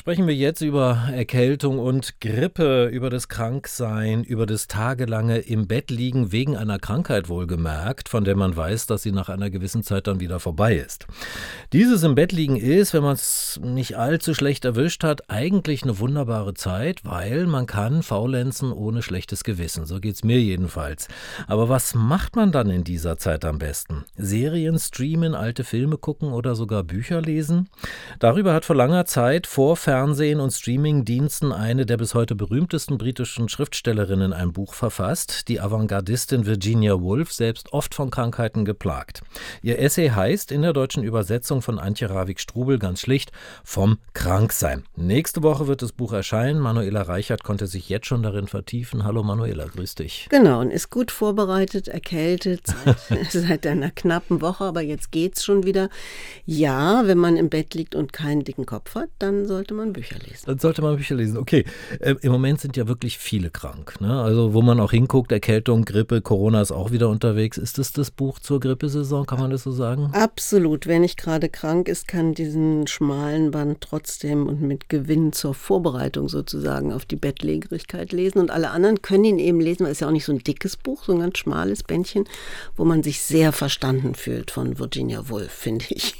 Sprechen wir jetzt über Erkältung und Grippe, über das Kranksein, über das tagelange im Bett liegen, wegen einer Krankheit wohlgemerkt, von der man weiß, dass sie nach einer gewissen Zeit dann wieder vorbei ist. Dieses im Bett liegen ist, wenn man es nicht allzu schlecht erwischt hat, eigentlich eine wunderbare Zeit, weil man kann faulenzen ohne schlechtes Gewissen. So geht's mir jedenfalls. Aber was macht man dann in dieser Zeit am besten? Serien streamen, alte Filme gucken oder sogar Bücher lesen? Darüber hat vor langer Zeit vor Fernsehen und Streamingdiensten eine der bis heute berühmtesten britischen Schriftstellerinnen ein Buch verfasst, die Avantgardistin Virginia Woolf, selbst oft von Krankheiten geplagt. Ihr Essay heißt in der deutschen Übersetzung von Antje Ravik-Strubel ganz schlicht „Vom Kranksein". Nächste Woche wird das Buch erscheinen. Manuela Reichert konnte sich jetzt schon darin vertiefen. Hallo Manuela, grüß dich. Genau, und ist gut vorbereitet, erkältet seit einer knappen Woche, aber jetzt geht's schon wieder. Ja, wenn man im Bett liegt und keinen dicken Kopf hat, dann sollte man Bücher lesen. Dann sollte man Bücher lesen, okay. Im Moment sind ja wirklich viele krank, ne? Also wo man auch hinguckt, Erkältung, Grippe, Corona ist auch wieder unterwegs. Ist das Buch zur Grippesaison, kann man das so sagen? Absolut. Wer nicht gerade krank ist, kann diesen schmalen Band trotzdem und mit Gewinn zur Vorbereitung sozusagen auf die Bettlägerigkeit lesen. Und alle anderen können ihn eben lesen, weil es ja auch nicht so ein dickes Buch, so ein ganz schmales Bändchen, wo man sich sehr verstanden fühlt von Virginia Woolf, finde ich.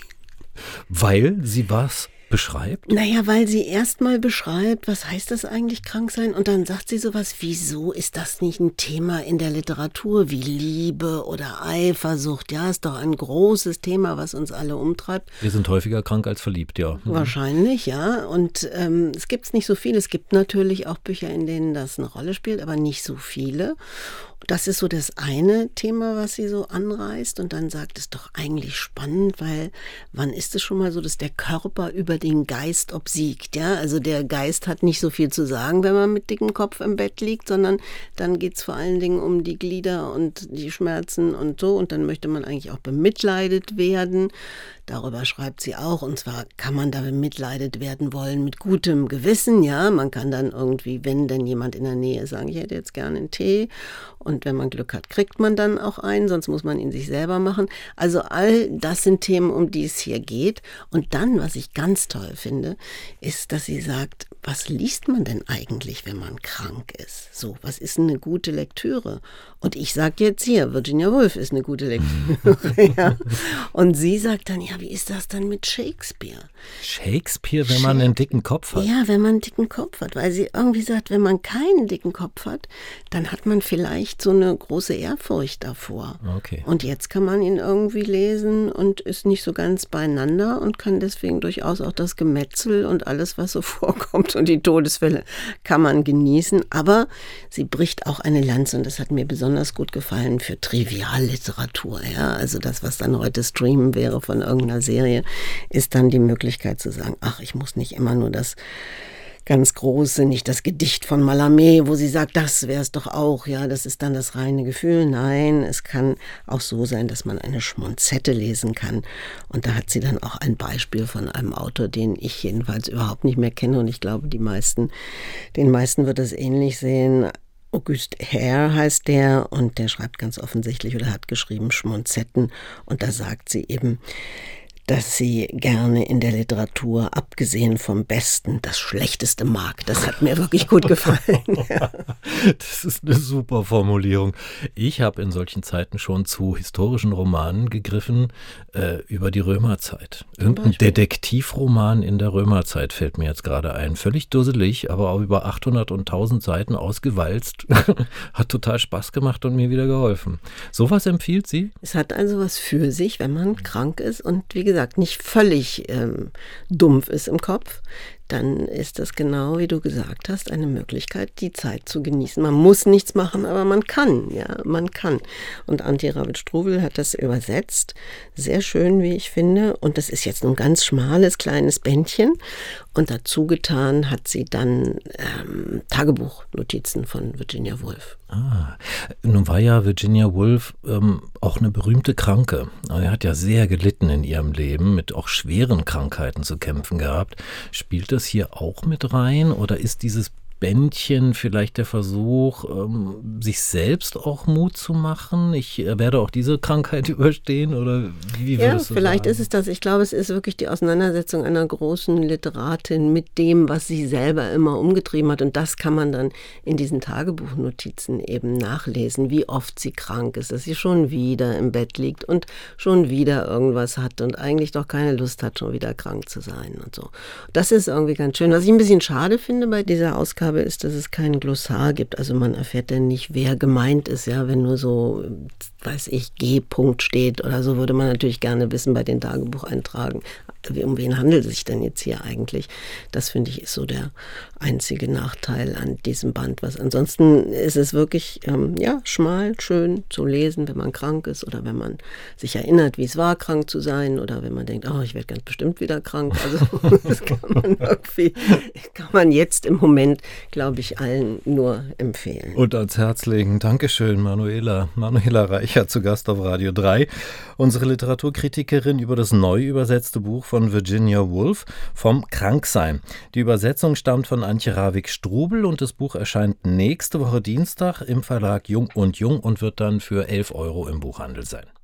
Weil sie was beschreibt? Naja, weil sie erstmal beschreibt, was heißt das eigentlich, krank sein? Und dann sagt sie sowas, wieso ist das nicht ein Thema in der Literatur wie Liebe oder Eifersucht? Ja, ist doch ein großes Thema, was uns alle umtreibt. Wir sind häufiger krank als verliebt, ja. Wahrscheinlich, ja. Und es gibt nicht so viel. Es gibt natürlich auch Bücher, in denen das eine Rolle spielt, aber nicht so viele. Das ist so das eine Thema, was sie so anreißt und dann sagt, es doch eigentlich spannend, weil wann ist es schon mal so, dass der Körper über den Geist obsiegt, ja? Also der Geist hat nicht so viel zu sagen, wenn man mit dickem Kopf im Bett liegt, sondern dann geht es vor allen Dingen um die Glieder und die Schmerzen und so und dann möchte man eigentlich auch bemitleidet werden. Darüber schreibt sie auch, und zwar kann man da bemitleidet werden wollen mit gutem Gewissen, ja. Man kann dann irgendwie, wenn denn jemand in der Nähe ist, sagen, ich hätte jetzt gerne einen Tee. Und wenn man Glück hat, kriegt man dann auch einen, sonst muss man ihn sich selber machen. Also all das sind Themen, um die es hier geht. Und dann, was ich ganz toll finde, ist, dass sie sagt, was liest man denn eigentlich, wenn man krank ist? So, was ist eine gute Lektüre? Und ich sage jetzt hier, Virginia Woolf ist eine gute Lektüre. Ja. Und sie sagt dann, ja, wie ist das dann mit Shakespeare? Shakespeare, wenn man einen dicken Kopf hat? Ja, wenn man einen dicken Kopf hat. Weil sie irgendwie sagt, wenn man keinen dicken Kopf hat, dann hat man vielleicht so eine große Ehrfurcht davor. Okay. Und jetzt kann man ihn irgendwie lesen und ist nicht so ganz beieinander und kann deswegen durchaus auch das Gemetzel und alles, was so vorkommt und die Todesfälle kann man genießen. Aber sie bricht auch eine Lanze und das hat mir besonders gut gefallen für Trivialliteratur. Ja? Also das, was dann heute Streamen wäre von irgendeiner Serie, ist dann die Möglichkeit zu sagen, ach, ich muss nicht immer nur das ganz große, nicht das Gedicht von Mallarmé, wo sie sagt, das wäre es doch auch, ja, das ist dann das reine Gefühl. Nein, es kann auch so sein, dass man eine Schmonzette lesen kann. Und da hat sie dann auch ein Beispiel von einem Autor, den ich jedenfalls überhaupt nicht mehr kenne und ich glaube, den meisten wird es ähnlich sehen. Auguste Hare heißt der und der schreibt ganz offensichtlich oder hat geschrieben Schmonzetten und da sagt sie eben, dass sie gerne in der Literatur, abgesehen vom Besten, das Schlechteste mag. Das hat mir wirklich gut gefallen. Ja. Das ist eine super Formulierung. Ich habe in solchen Zeiten schon zu historischen Romanen gegriffen über die Römerzeit. Irgendein Detektivroman in der Römerzeit fällt mir jetzt gerade ein. Völlig dusselig, aber auch über 800 und 1000 Seiten ausgewalzt. Hat total Spaß gemacht und mir wieder geholfen. Sowas empfiehlt sie? Es hat also was für sich, wenn man krank ist und wie gesagt, nicht völlig dumpf ist im Kopf, dann ist das genau, wie du gesagt hast, eine Möglichkeit, die Zeit zu genießen. Man muss nichts machen, aber man kann, ja, man kann. Und Antje Ravik-Strubel hat das übersetzt, sehr schön, wie ich finde. Und das ist jetzt ein ganz schmales, kleines Bändchen. Und dazu getan hat sie dann Tagebuchnotizen von Virginia Woolf. Nun war ja Virginia Woolf auch eine berühmte Kranke. Sie hat ja sehr gelitten in ihrem Leben, mit auch schweren Krankheiten zu kämpfen gehabt. Spielt das hier auch mit rein oder ist dieses Bändchen vielleicht der Versuch, sich selbst auch Mut zu machen? Ich werde auch diese Krankheit überstehen, oder wie würdest du vielleicht sagen? ist es das. Ich glaube, es ist wirklich die Auseinandersetzung einer großen Literatin mit dem, was sie selber immer umgetrieben hat. Und das kann man dann in diesen Tagebuchnotizen eben nachlesen, wie oft sie krank ist, dass sie schon wieder im Bett liegt und schon wieder irgendwas hat und eigentlich doch keine Lust hat, schon wieder krank zu sein und so. Das ist irgendwie ganz schön. Was ich ein bisschen schade finde bei dieser Ausgabe ist, dass es kein Glossar gibt. Also man erfährt dann nicht, wer gemeint ist. Ja, wenn nur so, weiß ich, G-Punkt steht oder so, würde man natürlich gerne wissen bei den Tagebucheintragen, um wen handelt es sich denn jetzt hier eigentlich? Das finde ich ist so der einzige Nachteil an diesem Band. Was ansonsten ist es wirklich schmal, schön zu lesen, wenn man krank ist oder wenn man sich erinnert, wie es war, krank zu sein, oder wenn man denkt, oh, ich werde ganz bestimmt wieder krank. Also das kann man jetzt im Moment, glaube ich, allen nur empfehlen. Und ans Herz legen. Dankeschön, Manuela. Manuela Reichert zu Gast auf Radio 3. Unsere Literaturkritikerin über das neu übersetzte Buch von Virginia Woolf, Vom Kranksein. Die Übersetzung stammt von Antje Ravik-Strubel und das Buch erscheint nächste Woche Dienstag im Verlag Jung und Jung und wird dann für 11 € im Buchhandel sein.